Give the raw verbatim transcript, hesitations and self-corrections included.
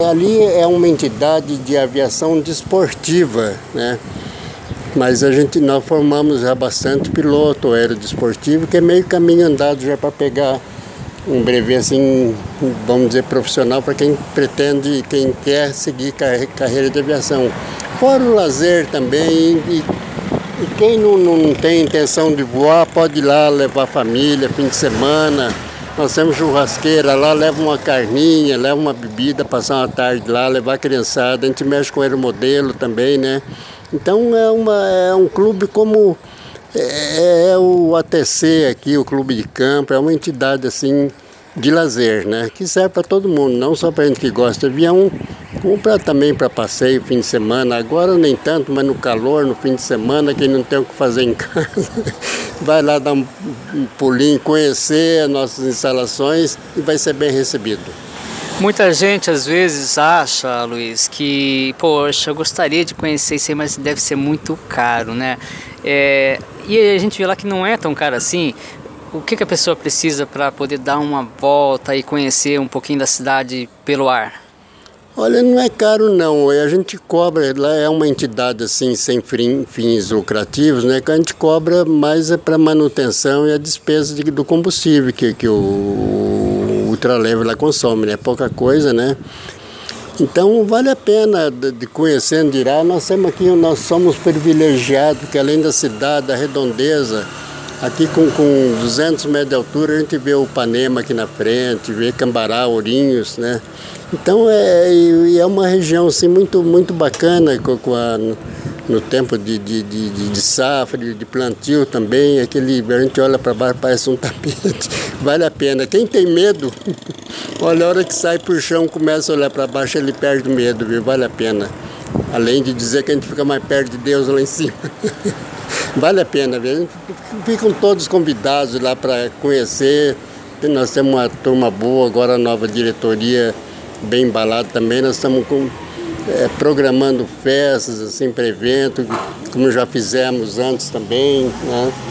Ali é uma entidade de aviação desportiva, né? Mas a gente, nós formamos já bastante piloto aerodesportivo, que é meio caminho andado já para pegar um brevet assim, vamos dizer, profissional para quem pretende, quem quer seguir carreira de aviação. Fora o lazer também, e, e quem não, não tem intenção de voar pode ir lá levar a família, fim de semana. Nós temos churrasqueira lá, leva uma carninha, leva uma bebida, passar uma tarde lá, levar a criançada. A gente mexe com aeromodelo também, né? Então é, uma, é um clube como é, é o A T C aqui, o Clube de Campo, é uma entidade assim de lazer, né? Que serve para todo mundo, não só para a gente que gosta de avião, como pra, também para passeio, fim de semana. Agora nem tanto, mas no calor, no fim de semana, quem não tem o que fazer em casa, vai lá dar um, um pulinho, conhecer as nossas instalações e vai ser bem recebido. Muita gente às vezes acha, Luiz, que, poxa, eu gostaria de conhecer isso aí, mas deve ser muito caro, né? É, e a gente vê lá que não é tão caro assim. O que, que a pessoa precisa para poder dar uma volta e conhecer um pouquinho da cidade pelo ar? Olha, não é caro não, a gente cobra, lá é uma entidade assim sem fins lucrativos, né? Que a gente cobra mais é para manutenção e a despesa de, do combustível que, que o ultraleve lá consome, né? Pouca coisa, né? Então vale a pena de, de conhecer Andirá. Nós temos aqui, nós somos privilegiados, porque além da cidade, da redondeza, aqui com, com duzentos metros de altura a gente vê o Ipanema aqui na frente, vê Cambará, Ourinhos, né? Então é, é uma região assim, muito, muito bacana com, com a, no tempo de, de, de, de safra, de, de plantio também. Aquele, a gente olha para baixo, parece um tapete. Vale a pena. Quem tem medo, olha, a hora que sai por chão, começa a olhar para baixo, ele perde o medo, viu? Vale a pena. Além de dizer que a gente fica mais perto de Deus lá em cima. Vale a pena, viu? Ficam todos convidados lá para conhecer. Nós temos uma turma boa, agora a nova diretoria bem embalada também. Nós estamos com, é, programando festas assim, para evento, como já fizemos antes também, né?